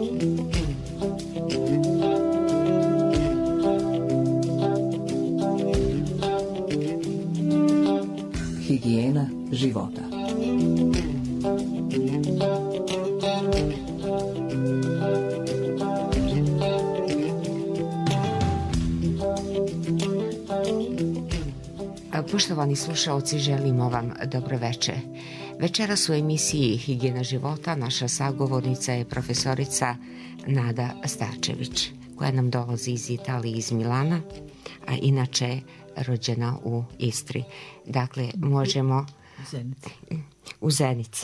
Higijena života. Poštovani slušaoci, želimo vam dobro veče. Večeras u emisiji Higijena života naša sagovornica je profesorica Nada Starčević, koja nam dolazi iz Italije, iz Milana, a inače rođena u Istri. Dakle, možemo... U Zenici.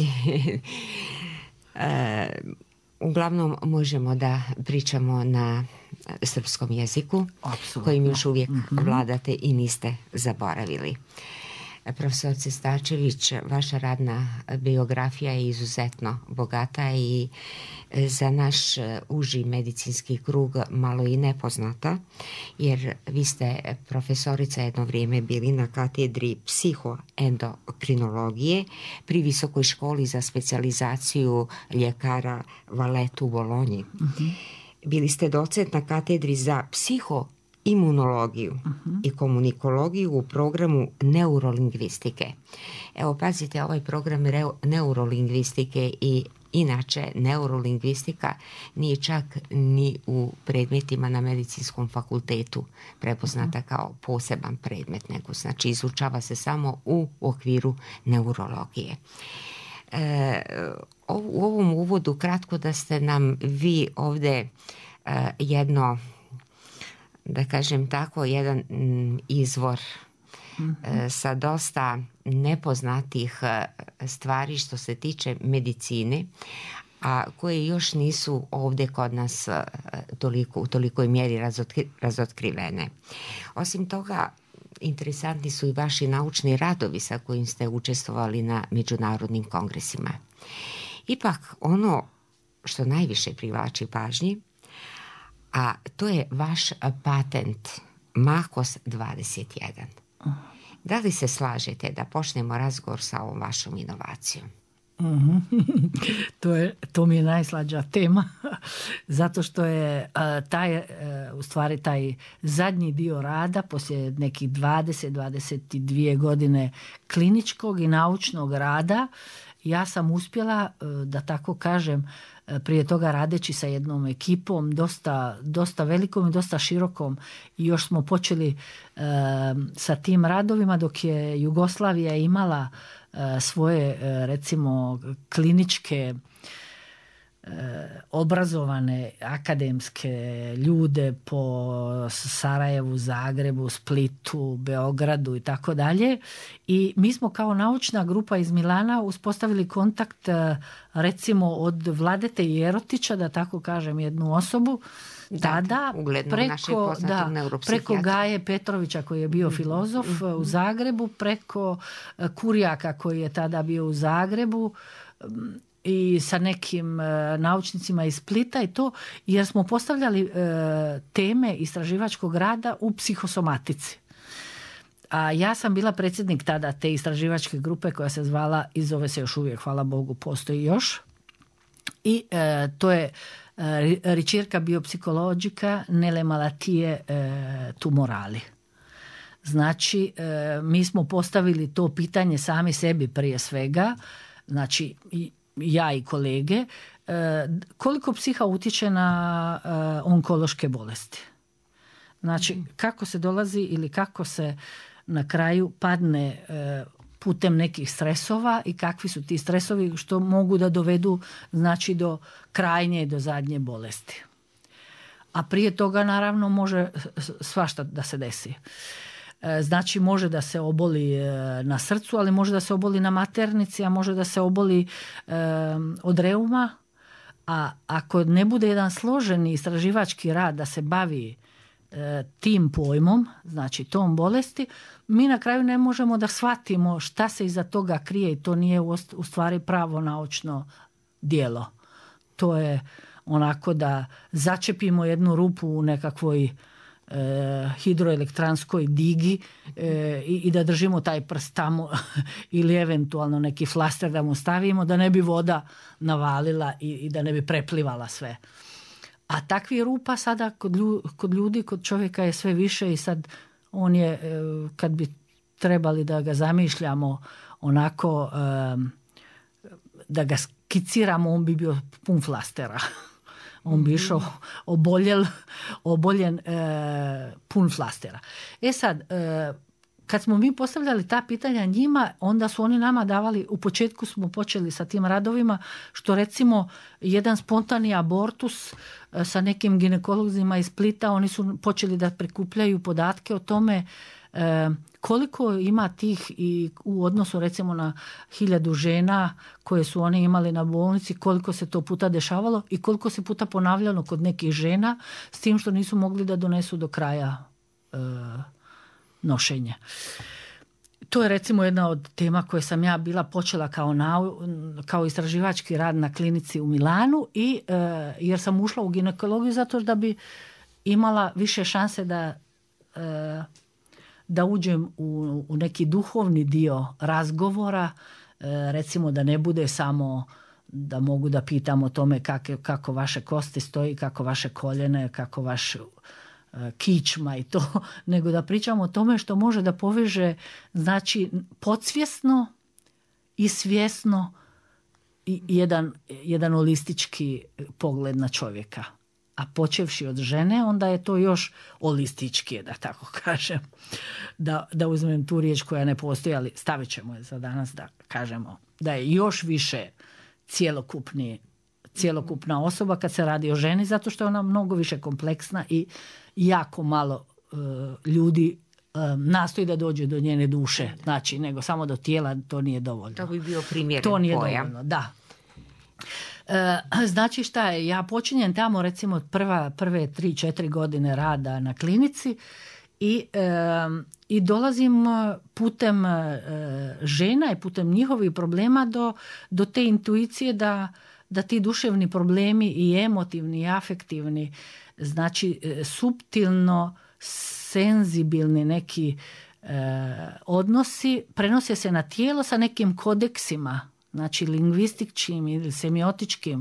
Uglavnom možemo da pričamo na srpskom jeziku, absolutno, kojim još uvijek vladate i niste zaboravili. Profesorice Starčević, vaša radna biografija je izuzetno bogata i za naš uži medicinski krug malo i nepoznata, jer vi ste profesorica jedno vrijeme bili na katedri psihoendokrinologije pri Visokoj školi za specijalizaciju ljekara Valetu u Bolonji. Bili ste docent na katedri za psihoimunologiju i komunikologiju u programu neurolingvistike. Evo, pazite, ovaj program neurolingvistike i inače neurolingvistika nije čak ni u predmetima na medicinskom fakultetu prepoznata kao poseban predmet, nego znači izučava se samo u okviru neurologije. U ovom uvodu kratko da ste nam vi ovdje jedno, da kažem tako, jedan izvor sa dosta nepoznatih stvari što se tiče medicine, a koje još nisu ovdje kod nas u tolikoj mjeri razotkrivene. Osim toga, interesantni su i vaši naučni radovi sa kojim ste učestvovali na međunarodnim kongresima. Ipak, ono što najviše privlači pažnji, a to je vaš patent MAKOS 21. Da li se slažete da počnemo razgovor sa ovom vašom inovacijom? To mi je najslađa tema, zato što je taj zadnji dio rada poslije nekih 22 godine kliničkog i naučnog rada, ja sam uspjela, da tako kažem, prije toga radeći sa jednom ekipom dosta velikom i dosta širokom, i još smo počeli sa tim radovima dok je Jugoslavija imala svoje, recimo, kliničke obrazovane akademske ljude po Sarajevu, Zagrebu, Splitu, Beogradu i tako dalje. I mi smo kao naučna grupa iz Milana uspostavili kontakt, recimo, od Vladete Jerotića, da tako kažem, jednu osobu, tada preko Gaje Petrovića koji je bio filozof u Zagrebu, preko Kurjaka koji je tada bio u Zagrebu i sa nekim naučnicima iz Splita i to, jer smo postavljali teme istraživačkog rada u psihosomatici. A ja sam bila predsjednik tada te istraživačke grupe koja se zvala, i zove se još uvijek, hvala Bogu, postoji još, i to je ricerca biopsicologica nelle malattie tumorali. Znači, mi smo postavili to pitanje sami sebi prije svega, znači ja i kolege, koliko psiha utječe na onkološke bolesti. Znači, kako se dolazi ili kako se na kraju padne putem nekih stresova i kakvi su ti stresovi što mogu da dovedu, znači, do krajnje i do zadnje bolesti. A prije toga naravno može svašta da se desi. Znači, može da se oboli na srcu, ali može da se oboli na maternici, a može da se oboli od reuma. A ako ne bude jedan složeni istraživački rad da se bavi tim pojmom, znači tom bolesti, mi na kraju ne možemo da shvatimo šta se iza toga krije, i to nije u stvari pravo naučno djelo. To je onako da začepimo jednu rupu u nekakvoj hidroelektranskoj digi i da držimo taj prst tamo ili eventualno neki flaster da mu stavimo da ne bi voda navalila i da ne bi preplivala sve. A takvih rupa sada kod ljudi, kod čovjeka je sve više i sad on je, kad bi trebali da ga zamišljamo onako, da ga skiciramo, on bi bio pun flastera. On bi išao oboljen pun flastera. Sad, kad smo mi postavljali ta pitanja njima, onda su oni nama davali, u početku smo počeli sa tim radovima, što recimo jedan spontani abortus sa nekim ginekolozima iz Splita, oni su počeli da prikupljaju podatke o tome koliko ima tih i u odnosu recimo na 1000 žena koje su oni imali na bolnici, koliko se to puta dešavalo i koliko se puta ponavljalo kod nekih žena, s tim što nisu mogli da donesu do kraja nošenje. To je recimo jedna od tema koje sam ja bila počela kao istraživački rad na klinici u Milanu i jer sam ušla u ginekologiju zato da bi imala više šanse da uđem u neki duhovni dio razgovora, recimo da ne bude samo da mogu da pitam o tome kako vaše kosti stoji, kako vaše koljene, kako vaš kičma i to, nego da pričamo o tome što može da poveže, znači, podsvjesno i svjesno i jedan holistički pogled na čovjeka. A počevši od žene, onda je to još holistički, da tako kažem. Da uzmem tu riječ koja ne postoji, ali stavit ćemo je za danas da kažemo da je još više cjelokupna osoba kad se radi o ženi, zato što je ona mnogo više kompleksna i jako malo ljudi nastoji da dođe do njene duše, znači, nego samo do tijela, to nije dovoljno. To bi bio primjeren pojam. To nije pojam. Dovoljno, da. Znači šta je, ja počinjem tamo recimo od prve 3-4 godine rada na klinici i dolazim putem žena i putem njihovih problema do te intuicije da ti duševni problemi i emotivni i afektivni, znači suptilno senzibilni neki odnosi prenose se na tijelo sa nekim kodeksima, znači lingvističkim ili semiotičkim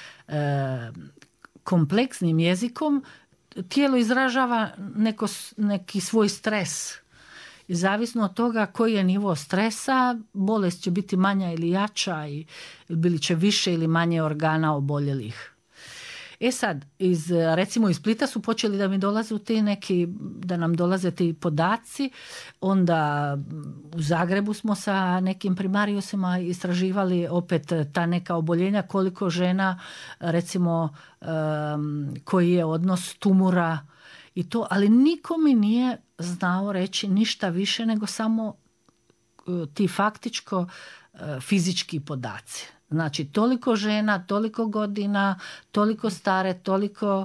kompleksnim jezikom. Tijelo izražava neki svoj stres. I zavisno od toga koji je nivo stresa, bolest će biti manja ili jača i bili će više ili manje organa oboljelih. Sad, recimo iz Splita su počeli da mi dolaze da nam dolaze ti podaci, onda u Zagrebu smo sa nekim primariusima istraživali opet ta neka oboljenja, koliko žena, recimo, koji je odnos tumora i to, ali niko mi nije znao reći ništa više nego samo ti faktičko fizički podaci. Znači, toliko žena, toliko godina, toliko stare, toliko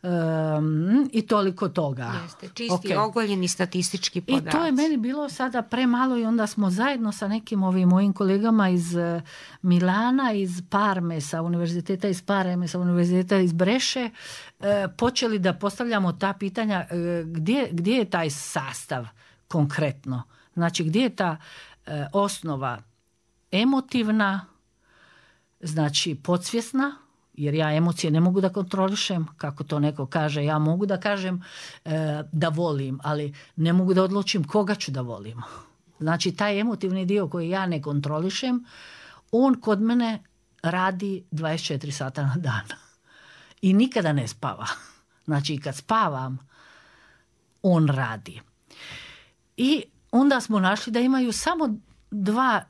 i toliko toga. Jeste, čisti, ogoljeni statistički podaci. I to je meni bilo sada premalo i onda smo zajedno sa nekim ovim mojim kolegama iz Milana, iz Parme, sa univerziteta iz Parme, sa univerziteta iz Breše, počeli da postavljamo ta pitanja gdje je taj sastav konkretno. Znači, gdje je ta osnova emotivna, znači podsvjesna, jer ja emocije ne mogu da kontrolišem, kako to neko kaže, ja mogu da kažem da volim, ali ne mogu da odlučim koga ću da volim. Znači taj emotivni dio koji ja ne kontrolišem, on kod mene radi 24 sata na dan i nikada ne spava. Znači kad spavam, on radi. I onda smo našli da imaju samo dva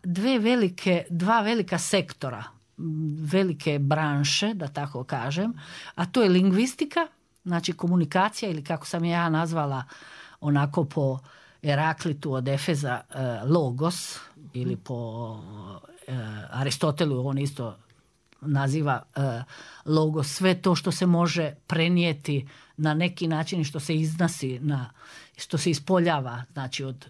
velika sektora, velike branše, da tako kažem, a to je lingvistika, znači komunikacija, ili kako sam ja nazvala onako po Heraklitu od Efeza logos, ili po Aristotelu on isto naziva logos, sve to što se može prenijeti na neki način, što se iznosi, što se ispoljava, znači od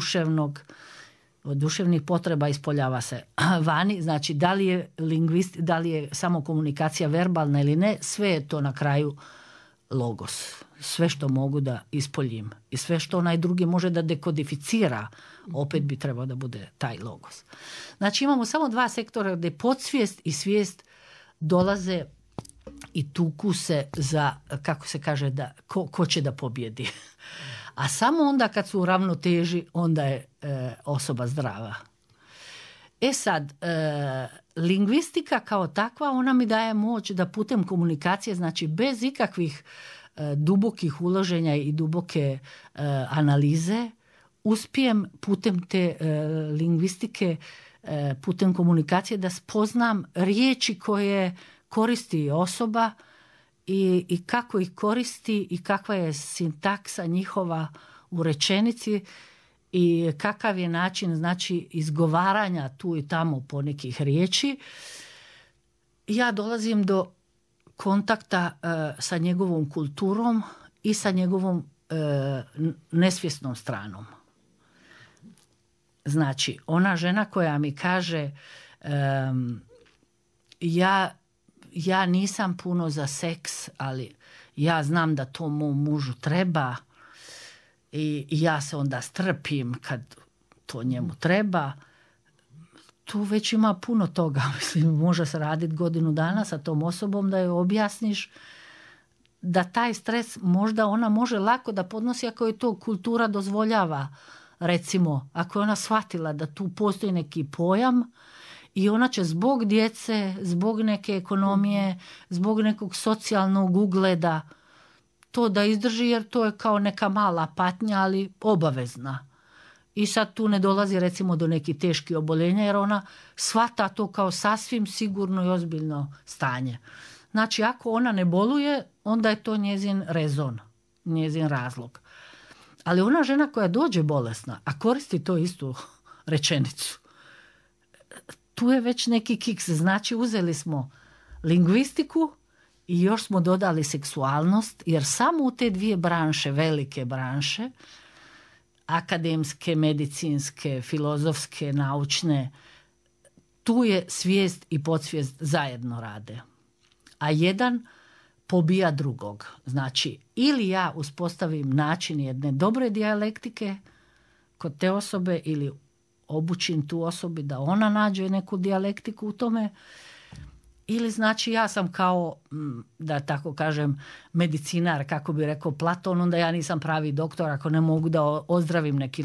duševnih potreba ispoljava se vani, znači da li je samo komunikacija verbalna ili ne, sve je to na kraju logos. Sve što mogu da ispoljim i sve što onaj drugi može da dekodificira, opet bi trebao da bude taj logos. Znači imamo samo dva sektora gdje podsvijest i svijest dolaze i tuku se za, kako se kaže, da ko će da pobjedi. A samo onda kad su u ravnoteži, onda je osoba zdrava. Sad, lingvistika kao takva, ona mi daje moć da putem komunikacije, znači bez ikakvih dubokih uloženja i duboke analize, uspijem putem te lingvistike, putem komunikacije da spoznam riječi koje koristi osoba i kako ih koristi i kakva je sintaksa njihova u rečenici i kakav je način, znači, izgovaranja tu i tamo ponekih riječi. Ja dolazim do kontakta sa njegovom kulturom i sa njegovom nesvjesnom stranom. Znači, ona žena koja mi kaže ja nisam puno za seks, ali ja znam da to mom mužu treba i ja se onda strpim kad to njemu treba. Tu već ima puno toga. Mislim, može se raditi godinu dana sa tom osobom da joj objasniš da taj stres možda ona može lako da podnosi ako je to kultura dozvoljava. Recimo, ako je ona shvatila da tu postoji neki pojam i ona će zbog djece, zbog neke ekonomije, zbog nekog socijalnog ugleda to da izdrži, jer to je kao neka mala patnja, ali obavezna. I sad tu ne dolazi recimo do nekih teških oboljenja, jer ona shvata to kao sasvim sigurno i ozbiljno stanje. Znači, ako ona ne boluje, onda je to njezin rezon, njezin razlog. Ali ona žena koja dođe bolesna, a koristi to istu rečenicu, tu je već neki kiks. Znači, uzeli smo lingvistiku i još smo dodali seksualnost, jer samo u te dvije branše, velike branše, akademske, medicinske, filozofske, naučne, tu je svijest i podsvijest zajedno rade. A jedan pobija drugog. Znači, ili ja uspostavim način jedne dobre dijalektike kod te osobe ili obučim tu osobi da ona nađe neku dijalektiku u tome, ili znači ja sam kao, da tako kažem, medicinar, kako bi rekao Platon, onda ja nisam pravi doktor ako ne mogu da ozdravim neki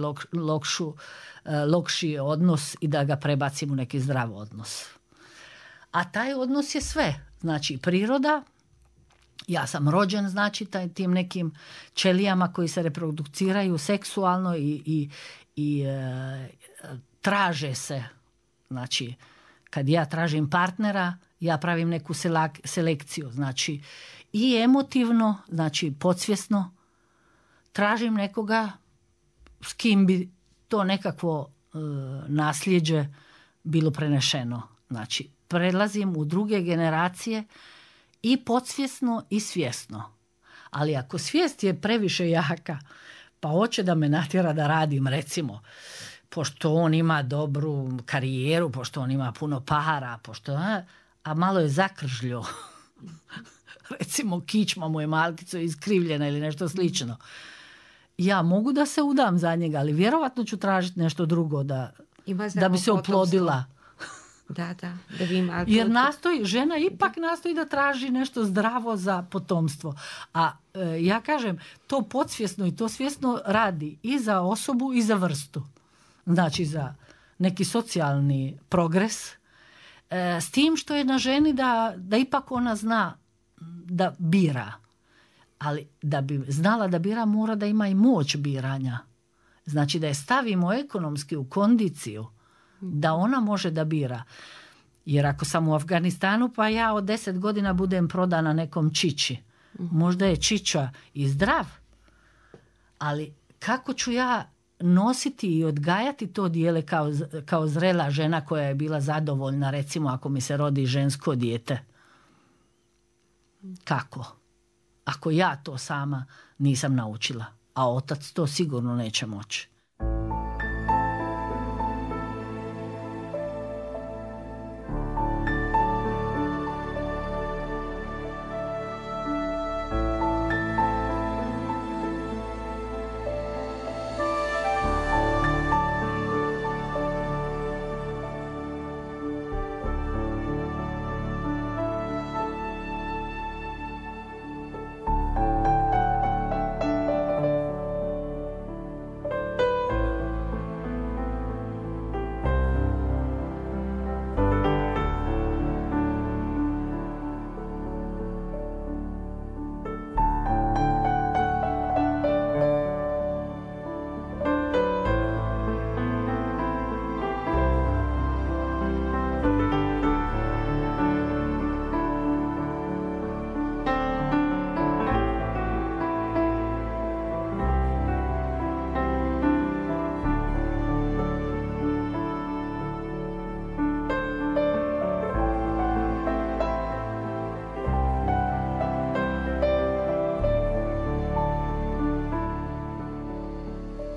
lokši odnos i da ga prebacim u neki zdrav odnos. A taj odnos je sve. Znači, priroda, ja sam rođen, znači, tim nekim ćelijama koji se reproduciraju seksualno i traže se. Znači, kad ja tražim partnera, ja pravim neku selekciju. Znači, i emotivno, znači podsvjesno, tražim nekoga s kim bi to nekakvo nasljeđe bilo prenešeno. Znači, prelazim u druge generacije i podsvjesno i svjesno. Ali ako svijest je previše jaka, pa hoće da me natjera da radim, recimo, pošto on ima dobru karijeru, pošto on ima puno para, a malo je zakržljo, recimo kičma mu je malkico iskrivljena ili nešto slično, ja mogu da se udam za njega, ali vjerovatno ću tražiti nešto drugo da bi se oplodila. Da bi imala. Jer žena ipak nastoji da traži nešto zdravo za potomstvo. A ja kažem, to podsvjesno i to svjesno radi i za osobu i za vrstu. Znači za neki socijalni progres, s tim što je na ženi da ipak ona zna da bira. Ali da bi znala da bira, mora da ima i moć biranja. Znači da je stavimo ekonomski u kondiciju da ona može da bira. Jer ako sam u Afganistanu, pa ja od 10 godina budem prodana nekom čiči. Možda je čiča i zdrav, ali kako ću ja nositi i odgajati to dijele kao zrela žena koja je bila zadovoljna, recimo ako mi se rodi žensko dijete? Kako? Ako ja to sama nisam naučila, a otac to sigurno neće moći.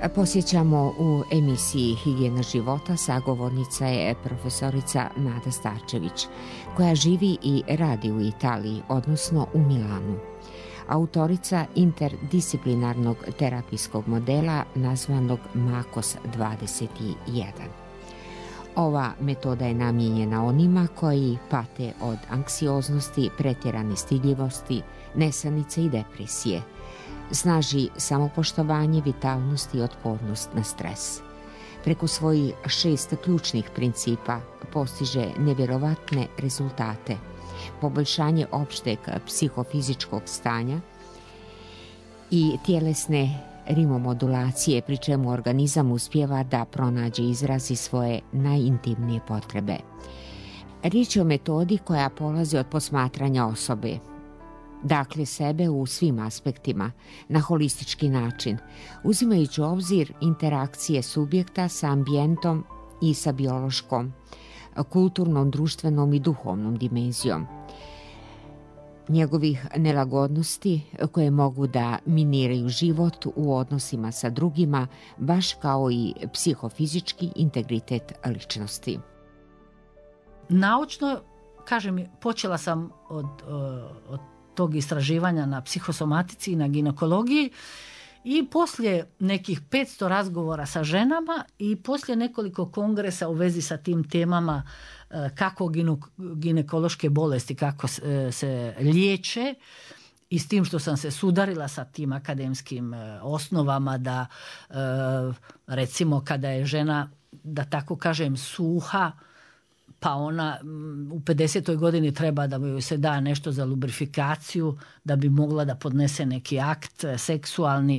Posjećamo u emisiji Higijena života, sagovornica je profesorica Nada Starčević, koja živi i radi u Italiji, odnosno u Milanu. Autorica interdisciplinarnog terapijskog modela nazvanog MAKOS 21. Ova metoda je namijenjena onima koji pate od anksioznosti, pretjerane stidljivosti, nesanice i depresije. Snaži samopoštovanje, vitalnost i otpornost na stres. Preko svojih 6 ključnih principa postiže nevjerovatne rezultate. Poboljšanje opšteg psihofizičkog stanja i tjelesne rimomodulacije, pri čemu organizam uspijeva da pronađe izrazi svoje najintimnije potrebe. Riječ je o metodi koja polazi od posmatranja osobe, dakle sebe u svim aspektima, na holistički način, uzimajući u obzir interakcije subjekta sa ambijentom i sa biološkom, kulturnom, društvenom i duhovnom dimenzijom, njegovih nelagodnosti koje mogu da miniraju život u odnosima sa drugima, baš kao i psihofizički integritet ličnosti. Naučno, kažem, počela sam od tog istraživanja na psihosomatici i na ginekologiji i poslije nekih 500 razgovora sa ženama i poslije nekoliko kongresa u vezi sa tim temama kako ginekološke bolesti, kako se liječe, i s tim što sam se sudarila sa tim akademskim osnovama da recimo kada je žena, da tako kažem, suha, pa ona u 50. godini treba da joj se da nešto za lubrifikaciju da bi mogla da podnese neki akt seksualni.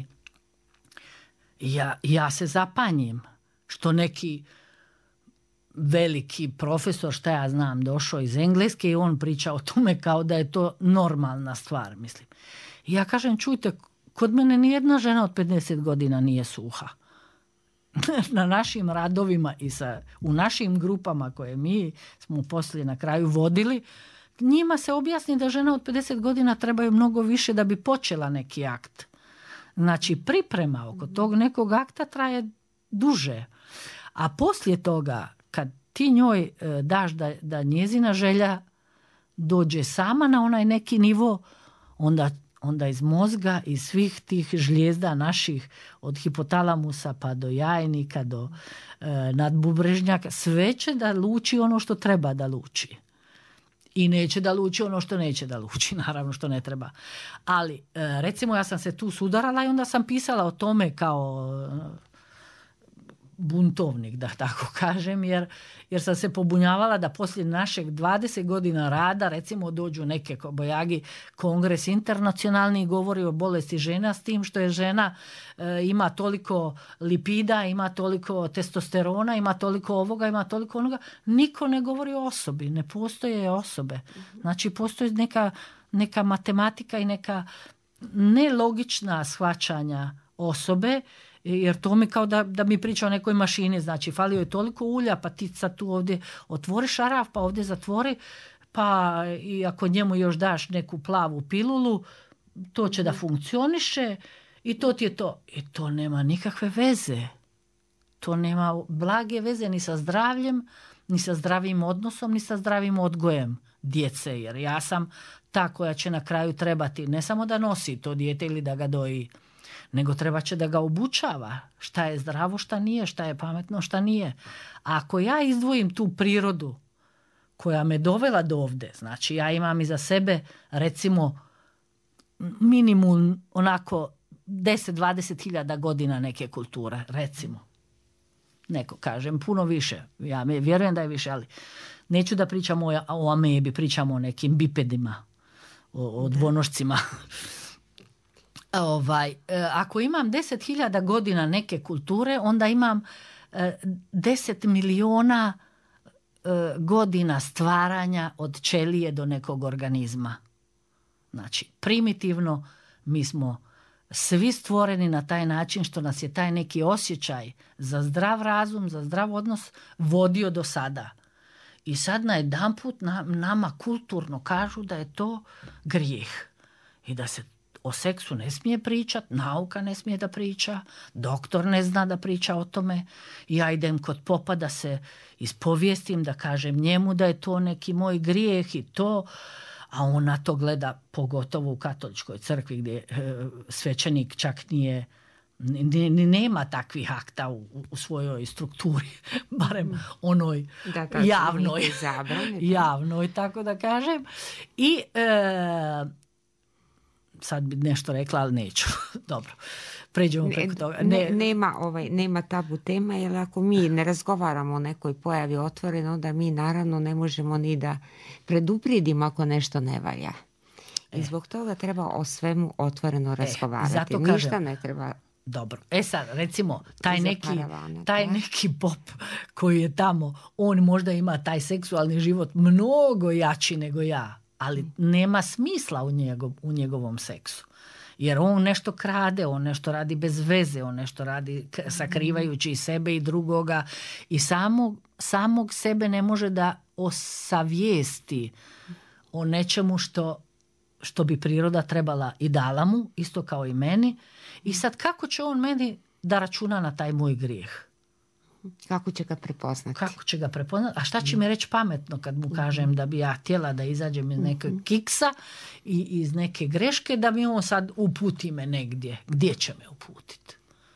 Ja se zapanjim što neki veliki profesor, šta ja znam, došao iz Engleske i on priča o tome kao da je to normalna stvar, mislim. I ja kažem, čujte, kod mene nijedna žena od 50 godina nije suha. Na našim radovima i u našim grupama koje mi smo poslije na kraju vodili, njima se objasni da žena od 50 godina trebaju mnogo više da bi počela neki akt. Znači, priprema oko tog nekog akta traje duže. A poslije toga, kad ti njoj daš da njezina želja dođe sama na onaj neki nivo, onda iz mozga, iz svih tih žlijezda naših, od hipotalamusa pa do jajnika, do nadbubrežnjaka, sve će da luči ono što treba da luči. I neće da luči ono što neće da luči, naravno što ne treba. Ali, recimo, ja sam se tu sudarala i onda sam pisala o tome kao buntovnik, da tako kažem, jer sam se pobunjavala da poslije našeg 20 godina rada, recimo, dođu neke kobojagi, kongres internacionalni, govori o bolesti žena, s tim što je žena ima toliko lipida, ima toliko testosterona, ima toliko ovoga, ima toliko onoga. Niko ne govori o osobi, ne postoje osobe. Znači, postoji neka matematika i neka nelogična shvaćanja osobe, jer to mi kao da mi priča o nekoj mašini, znači falio je toliko ulja, pa ti sad tu ovdje otvori šaraf, pa ovdje zatvori, pa i ako njemu još daš neku plavu pilulu, to će da funkcioniše i to ti je to. I to nema nikakve veze. To nema blage veze ni sa zdravljem, ni sa zdravim odnosom, ni sa zdravim odgojem djece, jer ja sam ta koja će na kraju trebati ne samo da nosi to dijete ili da ga doji, nego treba će da ga obučava šta je zdravo, šta nije, šta je pametno, šta nije. A ako ja izdvojim tu prirodu koja me dovela do ovde, znači ja imam iza sebe recimo minimum onako 10-20 hiljada godina neke kulture, recimo. Neko kažem, puno više. Ja vjerujem da je više, ali neću da pričam o amebi, pričam o nekim bipedima, o dvonošcima. Ako imam 10.000 godina neke kulture, onda imam 10 miliona godina stvaranja od ćelije do nekog organizma. Znači, primitivno mi smo svi stvoreni na taj način što nas je taj neki osjećaj za zdrav razum, za zdrav odnos vodio do sada. I sad najedanput nama kulturno kažu da je to grijeh i da se o seksu ne smije pričati, nauka ne smije da priča, doktor ne zna da priča o tome. Ja idem kod popa da se ispovijestim, da kažem njemu da je to neki moj grijeh i to, a on na to gleda, pogotovo u katoličkoj crkvi gdje svećenik čak nema takvih akta u svojoj strukturi, barem onoj javnoj, javnoj, tako da kažem. I sad bi nešto rekla, ali neću. Dobro, pređemo preko toga. Nema tabu tema, jer ako mi ne razgovaramo o nekoj pojavi otvoreno, onda mi naravno ne možemo ni da predupredimo ako nešto ne valja. I zbog toga treba o svemu otvoreno razgovarati. Zato ništa kažem, ne treba. Dobro. Sad, recimo, taj neki pop koji je tamo, on možda ima taj seksualni život mnogo jači nego ja, ali nema smisla u njegovom seksu. Jer on nešto krade, on nešto radi bez veze, on nešto radi sakrivajući i sebe i drugoga i samog sebe ne može da osavijesti o nečemu što bi priroda trebala i dala mu, isto kao i meni. I sad kako će on meni da računa na taj moj grijeh? Kako će ga prepoznati? A šta će mi reći pametno kad mu kažem da bi ja htjela da izađem iz neke kiksa i iz neke greške, da mi on sad uputi me negdje? Gdje će me uputiti?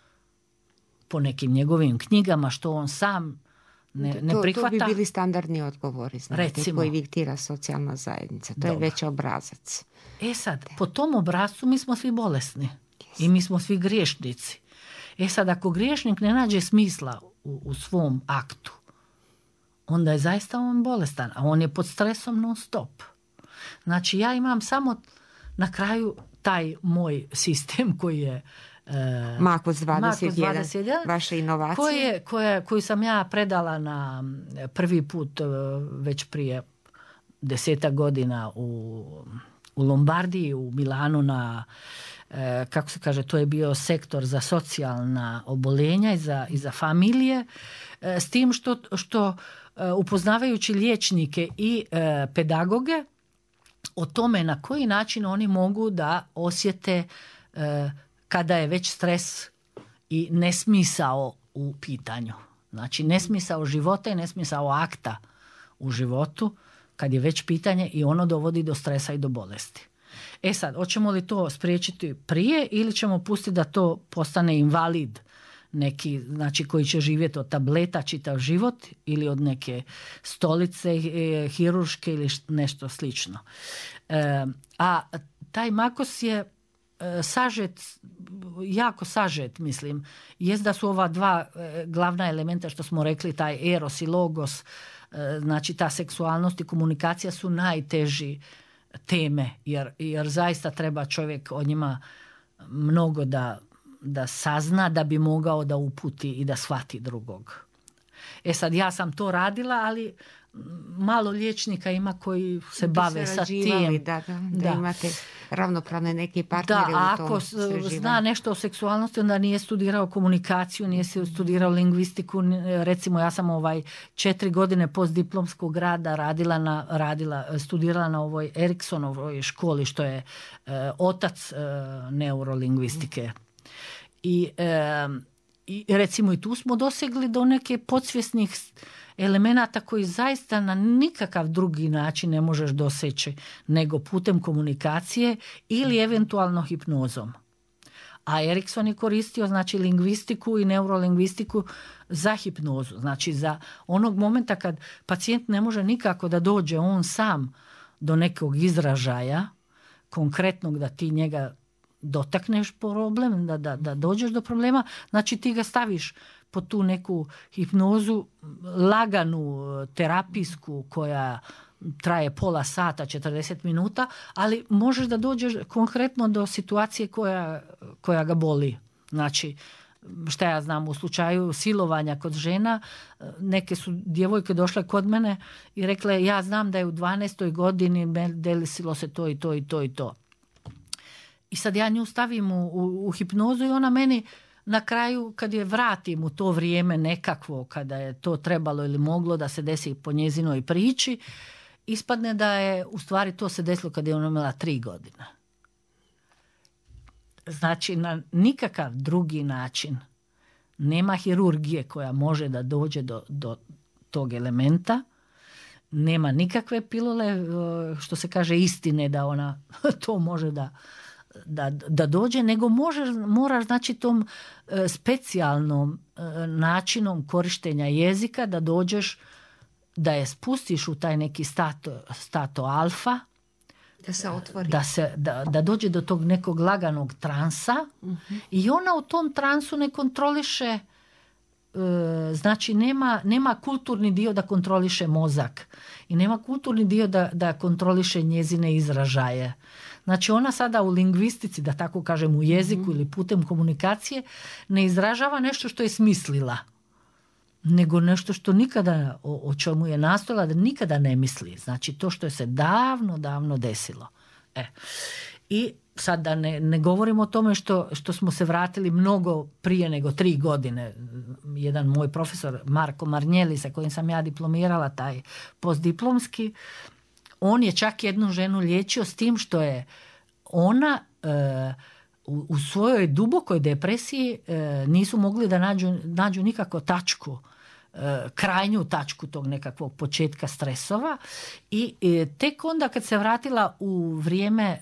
Po nekim njegovim knjigama što on sam ne prihvata. To bi bili standardni odgovori, znate, koji diktira socijalna zajednica. To je već obrazac. Sad, po tom obrazcu mi smo svi bolesni. I mi smo svi griješnici. Sad, ako griješnik ne nađe smisla u svom aktu, onda je zaista on bolestan, a on je pod stresom non stop. Znači, ja imam samo na kraju taj moj sistem koji je Makos 21, vaše inovacije. Koju sam ja predala na prvi put već prije 10 godina u Lombardiji, u Milanu na kako se kaže, to je bio sektor za socijalna oboljenja i za familije, s tim što upoznavajući liječnike i pedagoge o tome na koji način oni mogu da osjete kada je već stres i nesmisao u pitanju. Znači nesmisao života i nesmisao akta u životu kad je već pitanje i ono dovodi do stresa i do bolesti. Sad, hoćemo li to spriječiti prije ili ćemo pustiti da to postane invalid neki, znači koji će živjeti od tableta čitav život ili od neke stolice hirurške ili nešto slično. A taj Makos je sažet, jako sažet, mislim. Jest da su ova dva glavna elementa što smo rekli, taj eros i logos, znači ta seksualnost i komunikacija su najteži teme, jer zaista treba čovjek o njima mnogo da sazna da bi mogao da uputi i da shvati drugog. Sad, ja sam to radila, ali malo liječnika ima koji se bave sa tim. Da imate ravnopravne neke partnere u tom istraživanju. Ako zna nešto o seksualnosti, onda nije studirao komunikaciju, nije studirao lingvistiku. Recimo, ja sam 4 godine postdiplomskog rada studirala na ovoj Eriksonovoj školi, što je otac neurolingvistike. I recimo i tu smo dosegli do neke podsvjesnih elemenata koji zaista na nikakav drugi način ne možeš doseći nego putem komunikacije ili eventualno hipnozom. A Erikson je koristio znači lingvistiku i neurolingvistiku za hipnozu. Znači za onog momenta kad pacijent ne može nikako da dođe on sam do nekog izražaja konkretnog da ti njega dotakneš problem, da dođeš do problema, znači ti ga staviš pod tu neku hipnozu, laganu, terapijsku koja traje pola sata, 40 minuta, ali možeš da dođeš konkretno do situacije koja ga boli. Znači, šta ja znam, u slučaju silovanja kod žena, neke su djevojke došle kod mene i rekle, ja znam da je u 12. godini desilo se to i to i to i to. I sad ja nju stavim u hipnozu i ona meni na kraju, kad je vratim u to vrijeme nekakvo, kada je to trebalo ili moglo da se desi po njezinoj priči, ispadne da je u stvari to se desilo kad je ona imala 3 godine. Znači, na nikakav drugi način nema hirurgije koja može da dođe do tog elementa, nema nikakve pilule, što se kaže, istine da ona to može da dođe, nego moraš, znači, tom specijalnom načinom korištenja jezika da dođeš, da je spustiš u taj neki stato alfa, da se otvori. Da dođe do tog nekog laganog transa, i ona u tom transu ne kontroliše, znači nema kulturni dio da kontroliše mozak i nema kulturni dio da kontroliše njezine izražaje. Znači ona sada u lingvistici, da tako kažem, u jeziku ili putem komunikacije ne izražava nešto što je smislila, nego nešto što nikada, o čemu je nastojala da nikada ne misli. Znači to što je se davno desilo. I sad da ne govorimo o tome što smo se vratili mnogo prije nego 3 godine. Jedan moj profesor, Marko Marnjeli, sa kojim sam ja diplomirala taj postdiplomski, on je čak jednu ženu liječio s tim što je ona u svojoj dubokoj depresiji nisu mogli da nađu nikako tačku, krajnju tačku tog nekakvog početka stresova, i tek onda kad se vratila u vrijeme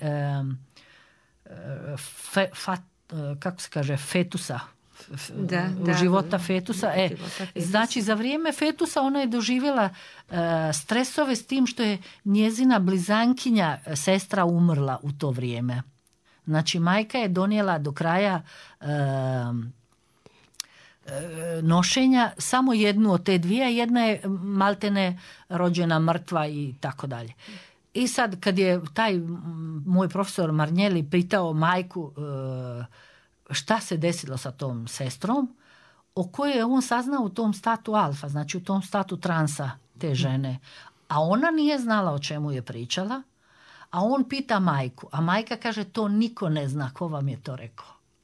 kako se kaže, fetusa, života fetusa. Znači za vrijeme fetusa ona je doživjela stresove s tim što je njezina blizankinja sestra umrla u to vrijeme. Znači majka je donijela do kraja nošenja samo jednu od te dvije, jedna je maltene rođena mrtva i tako dalje. I sad kad je taj moj profesor Marnjeli pitao majku šta se desilo sa tom sestrom, o kojoj je on saznao u tom statu alfa, znači u tom statu transa te žene, a ona nije znala o čemu je pričala, a on pita majku, a majka kaže to niko ne zna, ko vam je to rekao.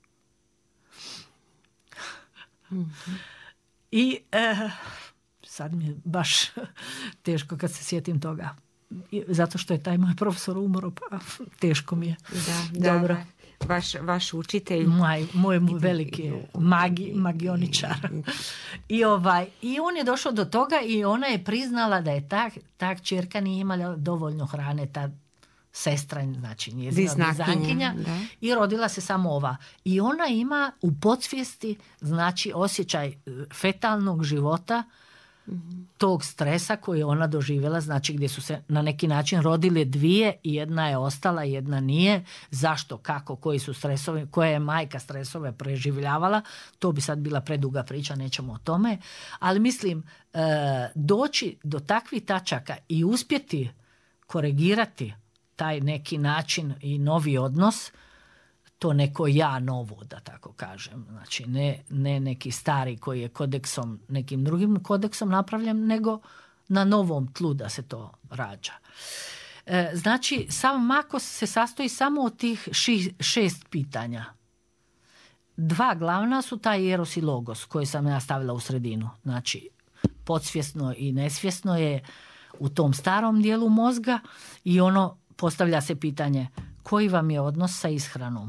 I sad mi je baš teško kad se sjetim toga, zato što je taj moj profesor umro, pa teško mi je. Dobro. Vaš učitelj. Moj veliki magioničar. I on je došao do toga i ona je priznala da je ta kćerka nije imala dovoljno hrane, ta sestra, znači njezina blizankinja, i rodila se samo ova. I ona ima u podsvijesti, znači, osjećaj fetalnog života, tog stresa koji je ona doživjela, znači gdje su se na neki način rodile dvije i jedna je ostala, jedna nije. Zašto, kako, koji su stresovi, koja je majka stresove preživljavala, to bi sad bila preduga priča, nećemo o tome. Ali mislim, doći do takvih tačaka i uspjeti korigirati taj neki način i novi odnos, to neko ja novo, da tako kažem. Znači ne neki stari koji je kodeksom, nekim drugim kodeksom napravljen, nego na novom tlu da se to rađa. Znači sam Makos se sastoji samo od tih 6 pitanja. 2 glavna su taj eros i logos koje sam ja stavila u sredinu. Znači podsvjesno i nesvjesno je u tom starom dijelu mozga i ono postavlja se pitanje koji vam je odnos sa ishranom?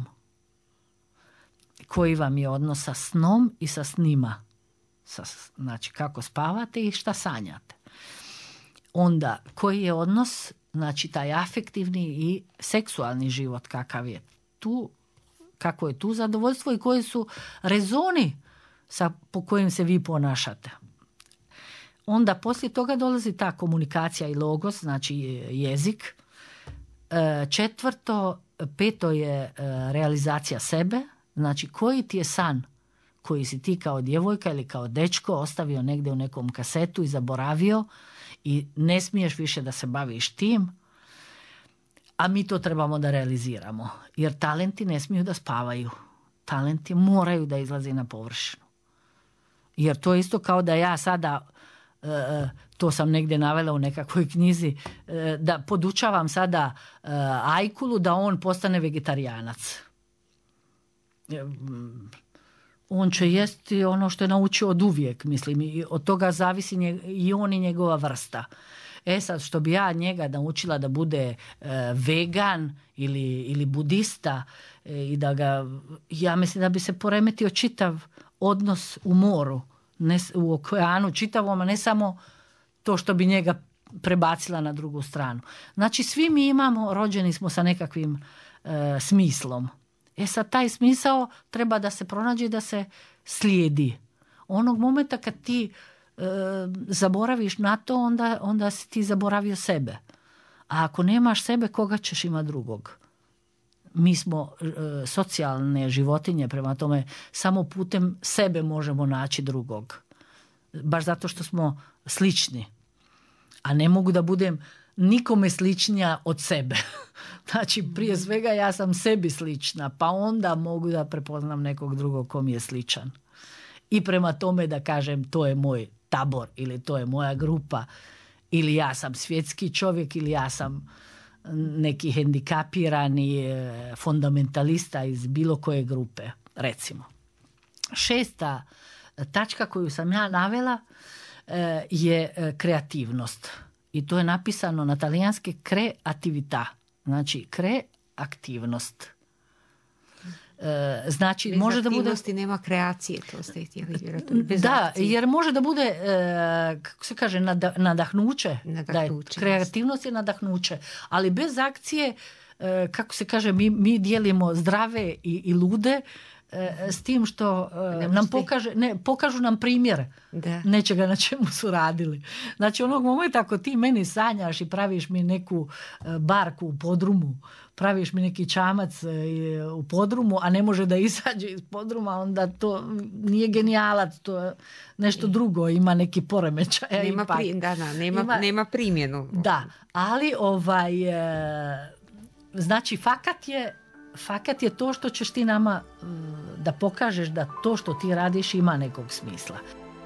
Koji vam je odnos sa snom i sa snima? Znači kako spavate i šta sanjate? Onda koji je odnos, znači taj afektivni i seksualni život, kakav je tu, kako je tu zadovoljstvo i koji su rezoni po kojim se vi ponašate. Onda poslije toga dolazi ta komunikacija i logos, znači jezik. 4., 5. je realizacija sebe, znači koji ti je san koji si ti kao djevojka ili kao dečko ostavio negdje u nekom kasetu i zaboravio i ne smiješ više da se baviš tim, a mi to trebamo da realiziramo, jer talenti ne smiju da spavaju, talenti moraju da izlazi na površinu, jer to je isto kao da ja sada, to sam negdje navela u nekakvoj knjizi, da podučavam sada Ajkulu da on postane vegetarijanac. On će jesti ono što je naučio od uvijek, mislim, i od toga zavisi i on i njegova vrsta. Sad, što bi ja njega naučila da bude vegan ili budista i da ga, ja mislim da bi se poremetio čitav odnos u moru, u okeanu čitavom, a ne samo to što bi njega prebacila na drugu stranu. Znači, svi mi imamo, rođeni smo sa nekakvim smislom. Sad, taj smisao treba da se pronađe i da se slijedi. Onog momenta kad ti zaboraviš na to, onda si ti zaboravio sebe. A ako nemaš sebe, koga ćeš imati drugog? Mi smo socijalne životinje, prema tome samo putem sebe možemo naći drugog. Baš zato što smo slični. A ne mogu da budem nikome sličnija od sebe. Znači, prije svega ja sam sebi slična, pa onda mogu da prepoznam nekog drugog ko mi je sličan. I prema tome da kažem to je moj tabor ili to je moja grupa ili ja sam svjetski čovjek ili ja sam neki hendikapirani fundamentalista iz bilo koje grupe, recimo. 6. tačka koju sam ja navela je kreativnost. I to je napisano na talijanski creatività. Znači, kreativnost. Znači, bez može da bude... nema kreacije, to ste htjeli vjerojatno. Da, jer može da bude, kako se kaže, nadahnuće. Kreativnost je nadahnuće. Ali bez akcije, kako se kaže, mi dijelimo zdrave i lude, s tim što nam pokažu nam primjer nečega na čemu su radili. Znači, onog momenta ako ti meni sanjaš i praviš mi neku barku u podrumu, praviš mi neki čamac u podrumu, a ne može da izađe iz podruma, onda to nije genijalac, to je nešto drugo, ima neki poremećaj. Nema primjenu. Da, ali znači fakat je to što ćeš ti nama da pokažeš da to što ti radiš ima nekog smisla.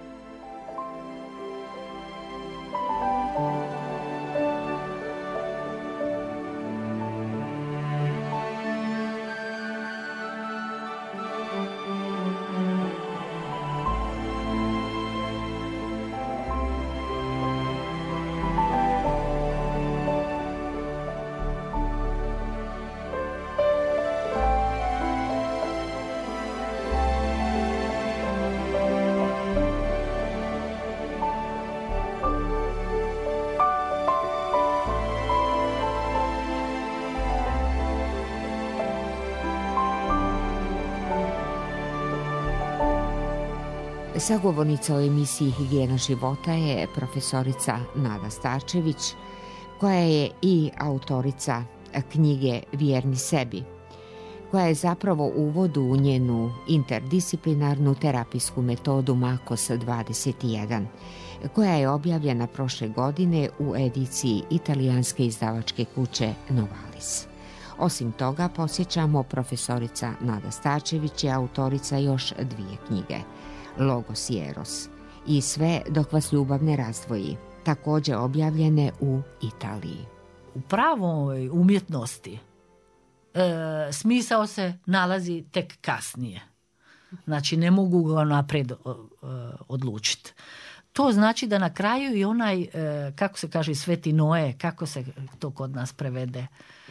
Sagovornica u emisiji Higijena života je profesorica Nada Starčević, koja je i autorica knjige Vjerni sebi, koja je zapravo uvod u njenu interdisciplinarnu terapijsku metodu Makos 21, koja je objavljena prošle godine u ediciji italijanske izdavačke kuće Novalis. Osim toga, podsjećamo, profesorica Nada Starčević je autorica još 2 knjige, Logos i Eros i Sve dok vas ljubav ne razdvoji, također objavljene u Italiji. U pravoj umjetnosti smisao se nalazi tek kasnije. Znači, ne mogu ga naprijed odlučiti. To znači da na kraju i onaj, kako se kaže, Sveti Noe, kako se to kod nas prevede?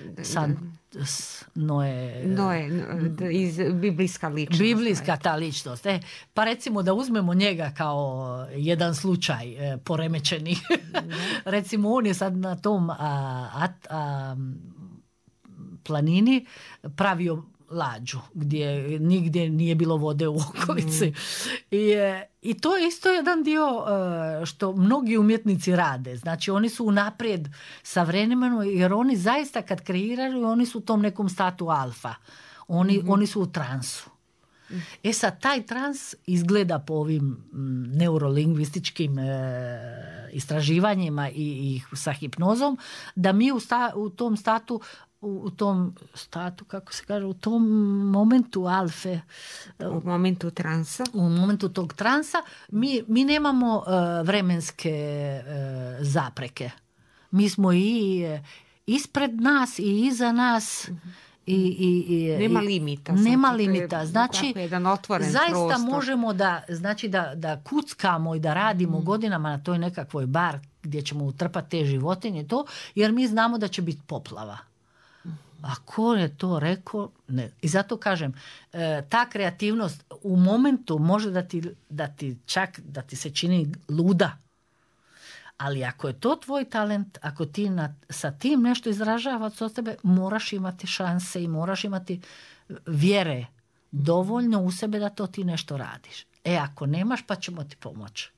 Noe, iz biblijska ličnost. Biblijska ta ličnost. Pa recimo da uzmemo njega kao jedan slučaj poremećeni. Recimo on je sad na tom planini pravio lađu gdje nigdje nije bilo vode u okolici. I to je isto jedan dio što mnogi umjetnici rade. Znači, oni su unaprijed sa vremenom, jer oni zaista kad kreiraju, oni su u tom nekom statu alfa. Oni su u transu. Sad, taj trans izgleda po ovim neurolingvističkim istraživanjima i sa hipnozom, da mi u tom statu, kako se kaže, u tom momentu alfe, u momentu tog transa, mi nemamo vremenske zapreke. Mi smo i ispred nas i iza nas. Nema limita. Nema limita. Znači, jedan otvoren zaista prostor. Možemo da kuckamo i da radimo godinama na toj nekakvoj gdje ćemo utrpati te životinje to, jer mi znamo da će biti poplava. A ko je to rekao? Ne. I zato kažem, ta kreativnost u momentu može da ti se čini luda. Ali ako je to tvoj talent, ako ti sa tim nešto izražavaš od tebe, moraš imati šanse i moraš imati vjere dovoljno u sebe da to ti nešto radiš. Ako nemaš, pa ćemo ti pomoći.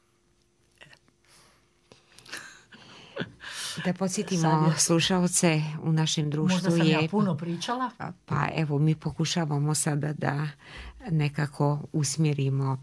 Da podsjetimo slušalce, u našem društvu možda sam ja puno pričala. Pa evo, mi pokušavamo sada da nekako usmjerimo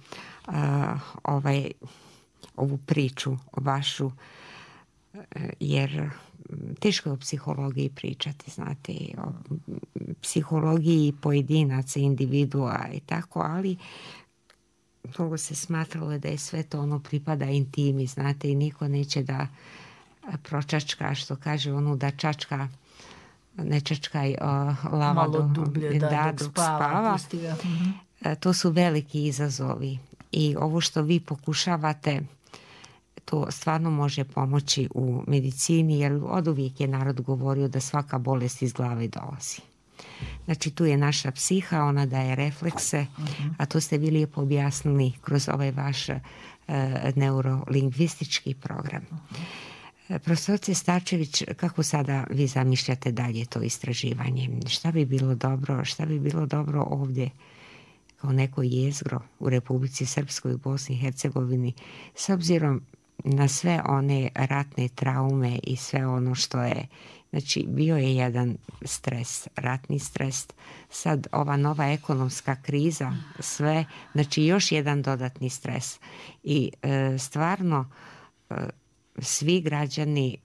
ovu priču vašu, jer teško je o psihologiji pričati, znate, o psihologiji pojedinaca, individua i tako, ali togo se smatralo da je sve to pripada intimi, znate, i niko neće da pročačka, što kaže da čačka, ne čačkaj lava malo dublje, dok spava. To su veliki izazovi i ovo što vi pokušavate, to stvarno može pomoći u medicini, jer oduvijek je narod govorio da svaka bolest iz glave dolazi. Znači, tu je naša psiha, ona daje reflekse, a to ste vi lijepo objasnili kroz ovaj vaš neurolingvistički program. Profesorice Starčević, kako sada vi zamišljate dalje to istraživanje? Šta bi bilo dobro ovdje kao neko jezgro u Republici Srpskoj, u Bosni i Hercegovini, s obzirom na sve one ratne traume i sve ono što je, znači bio je jedan stres, ratni stres, sad ova nova ekonomska kriza, sve, znači još jedan dodatni stres i stvarno svi građani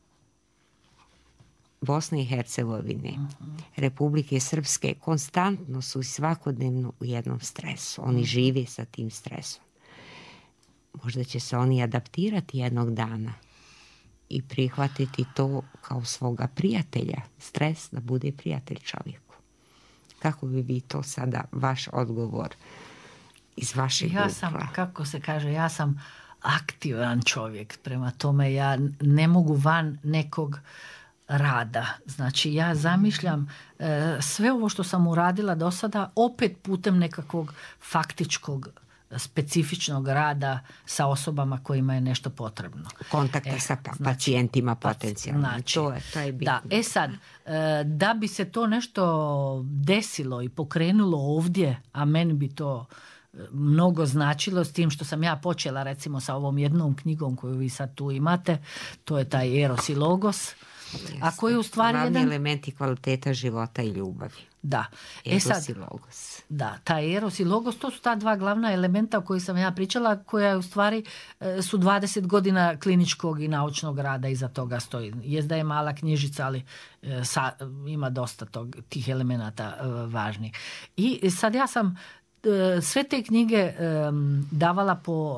Bosne i Hercegovine, Republike Srpske konstantno su i svakodnevno u jednom stresu. Oni žive sa tim stresom. Možda će se oni adaptirati jednog dana i prihvatiti to kao svoga prijatelja. Stres da bude prijatelj čovjeku. Kako bi vi to sada, vaš odgovor iz vašeg ugla? Ja sam aktivan čovjek. Prema tome ja ne mogu van nekog rada. Znači ja zamišljam sve ovo što sam uradila do sada opet putem nekakvog faktičkog specifičnog rada sa osobama kojima je nešto potrebno. Kontakta sa pacijentima potencijalno. Znači, to je bitno. Da, sad, da bi se to nešto desilo i pokrenulo ovdje, a meni bi to mnogo značilo, s tim što sam ja počela recimo sa ovom jednom knjigom koju vi sad tu imate, to je taj Eros i Logos, a koji je u stvari glavni elementi kvaliteta života i ljubavi. Da. Eros i Logos. Da, taj Eros i Logos, to su ta dva glavna elementa o kojih sam ja pričala, koja u stvari su 20 godina kliničkog i naučnog rada iza toga stoji. Jest da je mala knjižica, ali ima dosta tih elemenata važnih. I sad ja sam sve te knjige davala po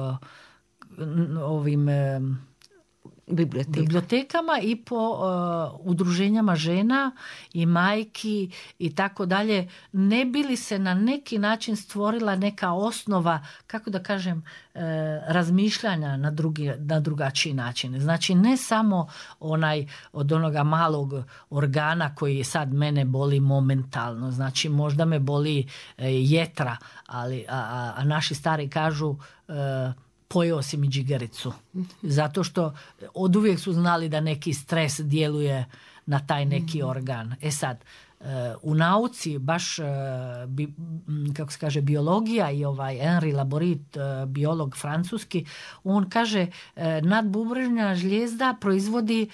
ovim bibliotekama i po udruženjama žena i majki i tako dalje. Ne bi li se na neki način stvorila neka osnova, kako da kažem, razmišljanja na drugačiji način. Znači ne samo od onoga malog organa koji sad mene boli momentalno. Znači možda me boli jetra, ali a naši stari kažu pojeo si mi džigericu. Zato što oduvijek su znali da neki stres djeluje na taj neki organ. Sad, u nauci baš kako se kaže biologija i Henri Laborit, biolog francuski, on kaže nadbubrežna žlijezda proizvodi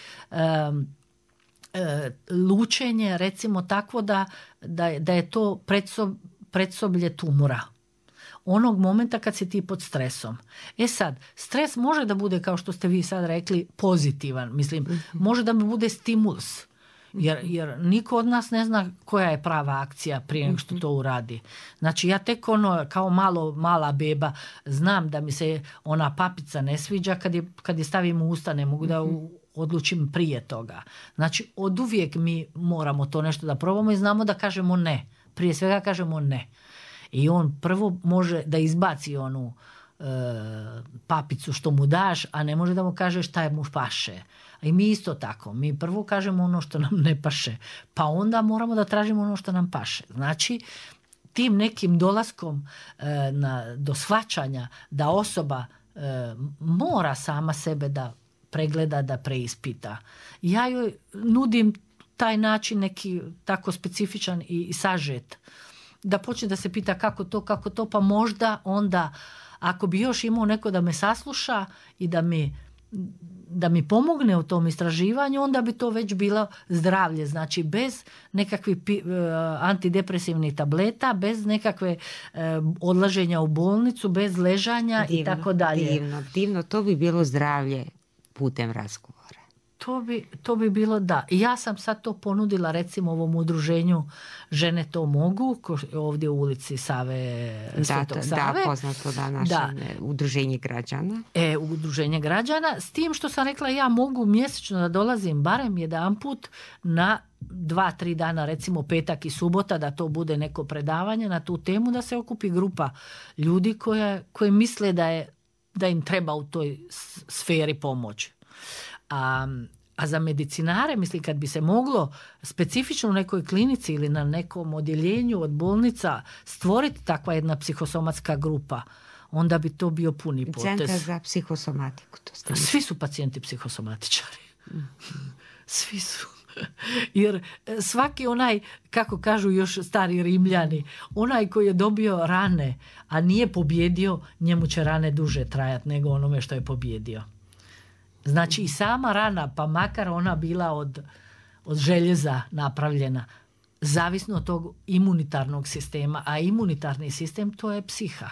lučenje recimo takvo da je to predsoblje tumora. Onog momenta kad si ti pod stresom. Sad, stres može da bude, kao što ste vi sad rekli, pozitivan. Mislim, može da mi bude stimulus. Jer niko od nas ne zna koja je prava akcija prije nego što to uradi. Znači, ja tek kao mala beba znam da mi se ona papica ne sviđa kad je stavim u usta, ne mogu da odlučim prije toga. Znači, oduvijek mi moramo to nešto da probamo i znamo da kažemo ne. Prije svega kažemo ne. I on prvo može da izbaci onu papicu što mu daš, a ne može da mu kaže šta mu paše. I mi isto tako. Mi prvo kažemo ono što nam ne paše, pa onda moramo da tražimo ono što nam paše. Znači, tim nekim dolaskom do shvaćanja da osoba mora sama sebe da pregleda, da preispita. Ja joj nudim taj način neki tako specifičan i sažet. Da počne da se pita kako to, pa možda onda ako bi još imao neko da me sasluša i da mi pomogne u tom istraživanju, onda bi to već bilo zdravlje. Znači bez nekakvih antidepresivnih tableta, bez nekakve odlaženja u bolnicu, bez ležanja i tako dalje. Divno, to bi bilo zdravlje putem razgovora. To bi bilo da. I ja sam sad to ponudila recimo ovom udruženju Žene to mogu, ovdje u ulici Svetog Save. Da, poznato da naše udruženje građana. Udruženje građana, s tim što sam rekla ja mogu mjesečno da dolazim barem jedanput na 2-3 dana, recimo petak i subota, da to bude neko predavanje na tu temu, da se okupi grupa ljudi koji misle da im treba u toj sferi pomoć. A za medicinare, mislim, kad bi se moglo specifično u nekoj klinici ili na nekom odjeljenju od bolnica stvoriti takva jedna psihosomatska grupa, onda bi to bio puni potez. Centar za psihosomatiku. Svi su pacijenti psihosomatičari. Svi su. Jer svaki onaj, kako kažu još stari Rimljani, onaj koji je dobio rane, a nije pobjedio, njemu će rane duže trajati nego onome što je pobjedio. Znači i sama rana, pa makar ona bila od željeza napravljena, zavisno od tog imunitarnog sistema, a imunitarni sistem to je psiha.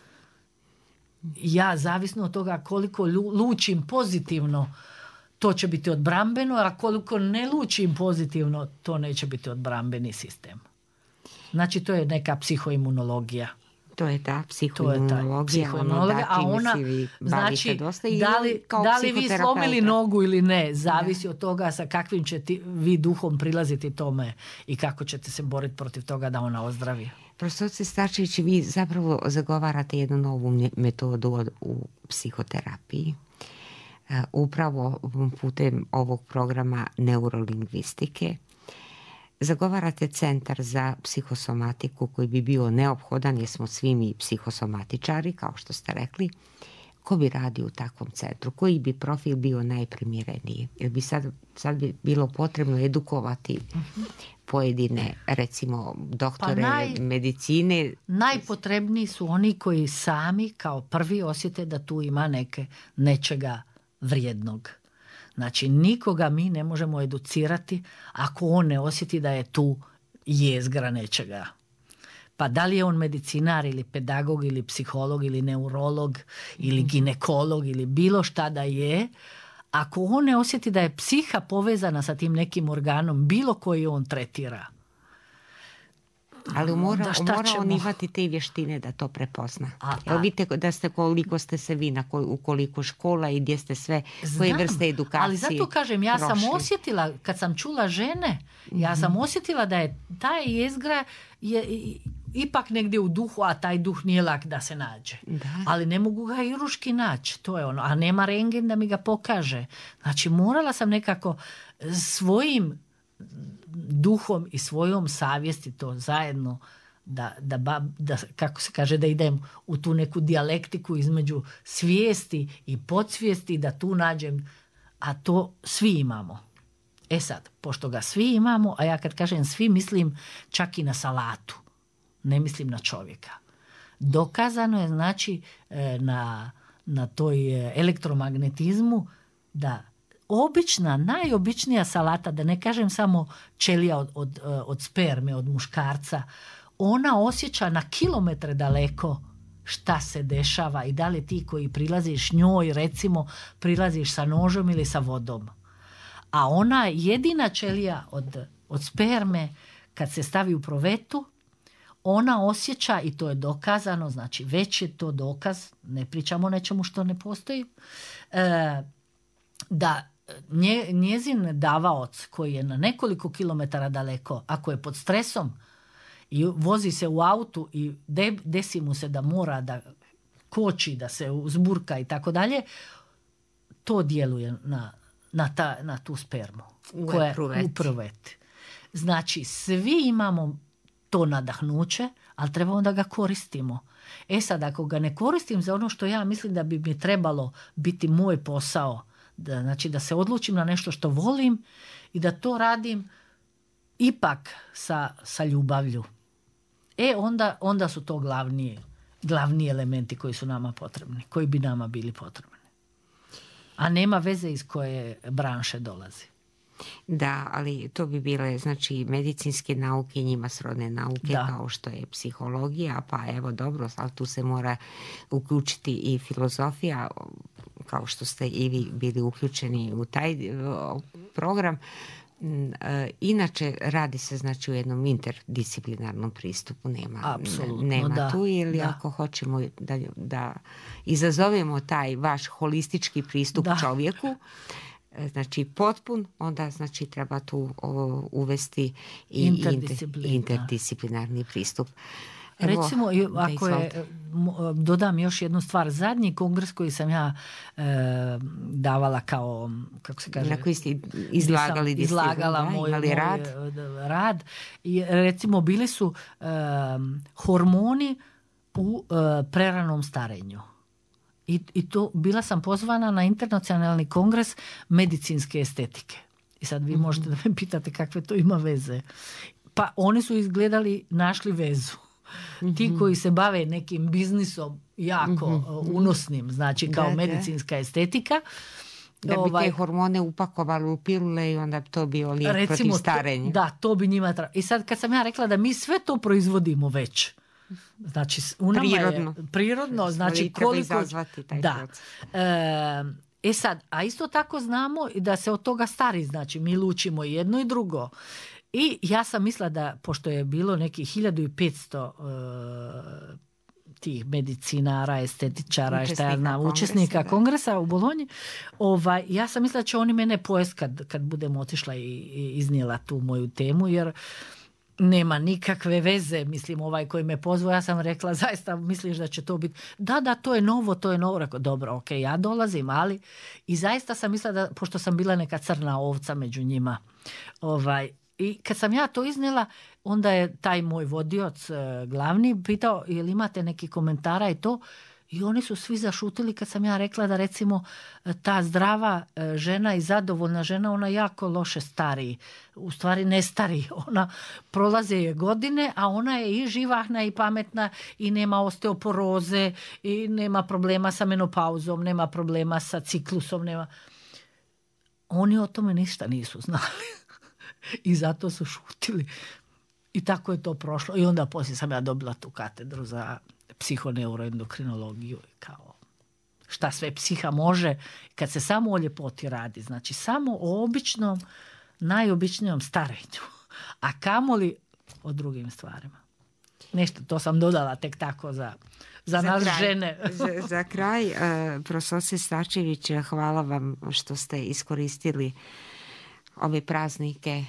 Ja zavisno od toga koliko lučim pozitivno, to će biti odbrambeno, a koliko ne lučim pozitivno, to neće biti odbrambeni sistem. Znači to je neka psihoimunologija. To je ta psihoimunologija, a ona, znači, da li vi slomili nogu ili ne, zavisi od toga sa kakvim ćete vi duhom prilaziti tome i kako ćete se boriti protiv toga da ona ozdravi. Profesorice Starčević, vi zapravo zagovarate jednu novu metodu u psihoterapiji. Upravo putem ovog programa neurolingvistike. Zagovarate centar za psihosomatiku koji bi bio neophodan jer smo svi mi psihosomatičari, kao što ste rekli. Ko bi radio u takvom centru? Koji bi profil bio najprimjereniji? Jer bi sad bi bilo potrebno edukovati pojedine, recimo, doktore medicine? Najpotrebniji su oni koji sami kao prvi osjete da tu ima nečega vrijednog. Znači, nikoga mi ne možemo educirati ako on ne osjeti da je tu jezgra nečega. Pa da li je on medicinar ili pedagog ili psiholog ili neurolog ili ginekolog ili bilo šta da je, ako on ne osjeti da je psiha povezana sa tim nekim organom, bilo koji on tretira. Ali mora on imati te vještine da to prepozna. Vidite da ste koliko ste se vi u koliko škola i gdje ste sve, koje vrste edukacije. Ali zato kažem, ja sam osjetila, kad sam čula žene, ja sam osjetila da je ta jezgra ipak negdje u duhu, a taj duh nije lak da se nađe. Da. Ali ne mogu ga i ruški naći, to je ono. A nema rentgen da mi ga pokaže. Znači, morala sam nekako svojim duhom i svojom savjesti to zajedno da kako se kaže, da idem u tu neku dijalektiku između svijesti i podsvijesti, da tu nađem, a to svi imamo. Sad, pošto ga svi imamo, a ja kad kažem svi mislim čak i na salatu, ne mislim na čovjeka. Dokazano je, znači, na toj elektromagnetizmu da najobičnija salata, da ne kažem samo ćelija od sperme, od muškarca, ona osjeća na kilometre daleko šta se dešava i da li ti koji prilaziš njoj, recimo, prilaziš sa nožom ili sa vodom. A ona jedina ćelija od sperme, kad se stavi u provetu, ona osjeća, i to je dokazano, znači već je to dokaz, ne pričamo o nečemu što ne postoji, da njezin davaoc koji je na nekoliko kilometara daleko, ako je pod stresom i vozi se u autu i desi mu se da mora da koči, da se uzburka i tako dalje, to djeluje na tu spermu. Koja je u pruveti. Znači, svi imamo to nadahnuće, ali treba onda ga koristimo. Sad, ako ga ne koristim za ono što ja mislim da bi mi trebalo biti moj posao, znači da se odlučim na nešto što volim i da to radim ipak sa ljubavlju. Onda su to glavni elementi koji su nama potrebni, koji bi nama bili potrebni. A nema veze iz koje branše dolazi. Da, ali to bi bile znači medicinske nauke i njima srodne nauke, kao što je psihologija, pa evo dobro, ali tu se mora uključiti i filozofija, kao što ste i vi bili uključeni u taj program. Inače radi se znači u jednom interdisciplinarnom pristupu, nema tu, ili ako hoćemo da izazovemo taj vaš holistički pristup čovjeku, znači potpun, onda znači treba tu uvesti i interdisciplinarni pristup. Recimo, ako dodam još jednu stvar, zadnji kongres koji sam ja davala kao, kako se kaže, na koji ste izlagala moj rad, recimo bili su hormoni u preranom starenju. I to bila sam pozvana na internacionalni kongres medicinske estetike. I sad vi možete da me pitate kakve to ima veze. Pa oni su našli vezu. Ti koji se bave nekim biznisom jako unosnim, znači kao medicinska estetika, da bi te hormone upakovali u pilule i onda bi to bio lijek protiv starenja. Da, to bi njima trebalo. I sad kad sam ja rekla da mi sve to proizvodimo već, znači u nama je prirodno, znači koliko izazvati taj proces. Sad, a isto tako znamo da se od toga stari, znači mi lučimo jedno i drugo. I ja sam mislila da, pošto je bilo nekih 1500 tih medicinara, estetičara, učesnika kongresa u Bolonji, ja sam mislila da će oni mene pojest kad budem otišla i iznijela tu moju temu, jer nema nikakve veze, mislim, ovaj koji me pozvao, ja sam rekla, zaista misliš da će to biti, da, to je novo, rekao, dobro, ok, ja dolazim, ali i zaista sam mislila da, pošto sam bila neka crna ovca među njima, i kad sam ja to iznijela, onda je taj moj vodioc glavni pitao, jel imate neki komentara i to, i oni su svi zašutili kad sam ja rekla da recimo ta zdrava žena i zadovoljna žena, ona jako loše stari, u stvari ne stari, ona prolaze je godine, a ona je i živahna i pametna i nema osteoporoze i nema problema sa menopauzom, nema problema sa ciklusom, oni o tome ništa nisu znali. I zato su šutili. I tako je to prošlo. I onda poslije sam ja dobila tu katedru za psihoneuroendokrinologiju, kao šta sve psiha može kad se samo o ljepoti radi. Znači samo o običnom, najobičnijom starenju. A kamoli o drugim stvarima. Nešto, to sam dodala tek tako za nas kraj, žene. za kraj, profesor Starčević, hvala vam što ste iskoristili ove praznike.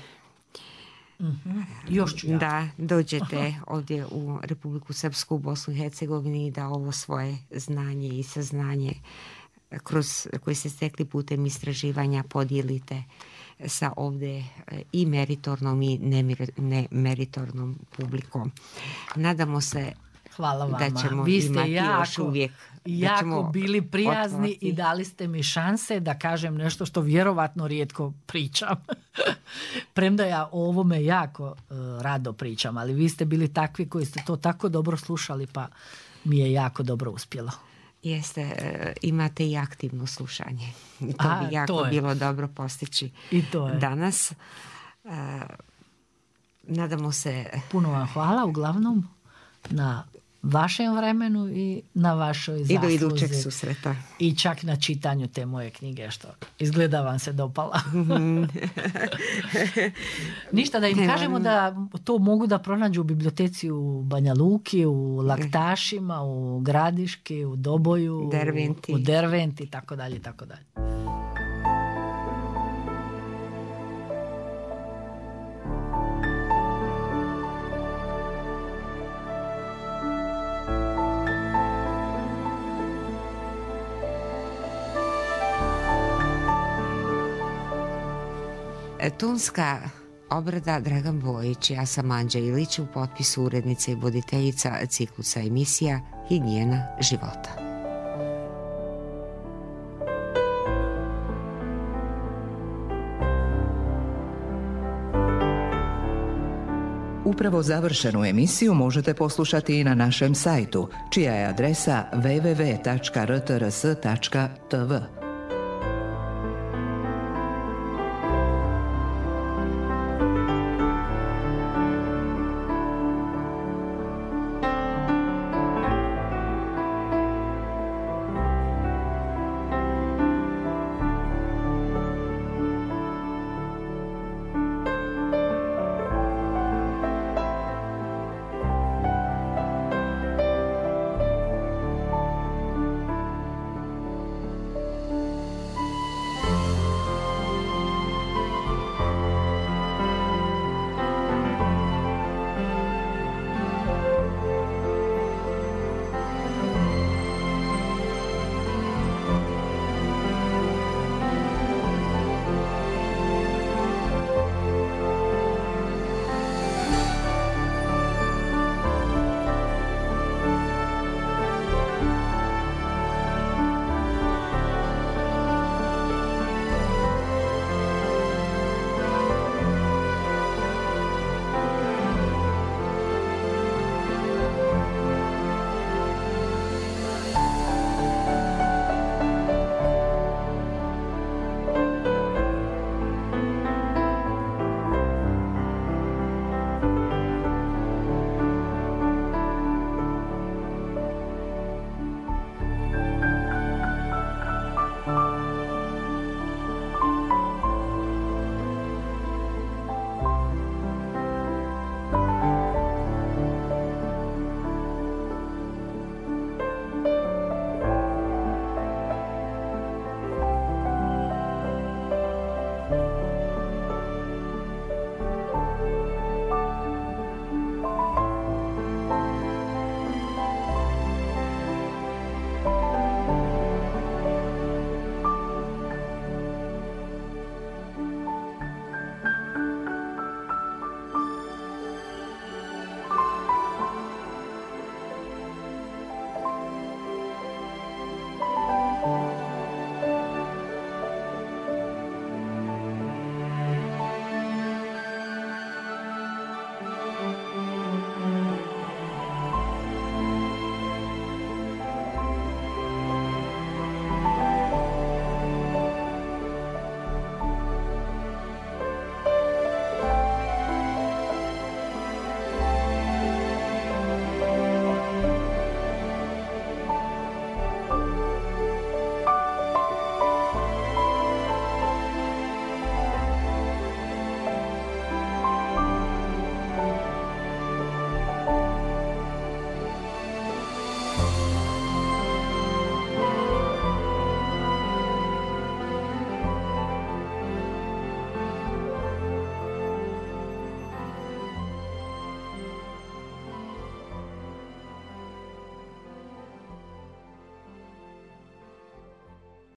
Još ću ja. Da dođete ovdje u Republiku Srpsku, Bosnu i Hercegovini i da ovo svoje znanje i saznanje koje ste stekli putem istraživanja podijelite sa ovdje i meritornom i nemeritornom publikom. Nadamo se hvala vama. Da ćemo vi ste imati još uvijek jako bili prijazni i dali ste mi šanse da kažem nešto što vjerovatno rijetko pričam. Premda ja o ovome jako rado pričam, ali vi ste bili takvi koji ste to tako dobro slušali, pa mi je jako dobro uspjelo. Jeste, imate i aktivno slušanje. To bi jako bilo dobro postići i to je. Danas. Nadamo se... Puno vam hvala uglavnom na vašem vremenu i na vašoj zasluzi. I do idućeg susreta. I čak na čitanju te moje knjige, što izgleda vam se dopala. Ništa, da im kažemo da to mogu da pronađu u biblioteci u Banja Luki, u Laktašima, u Gradiški, u Doboju, u Derventi, tako dalje, tako dalje. Tonska obrada Dragan Bojić, ja sam Anđa Ilić, u potpisu urednica i voditeljica ciklusa emisija Higijena života. Upravo završenu emisiju možete poslušati i na našem sajtu, čija je adresa www.rtrs.tv.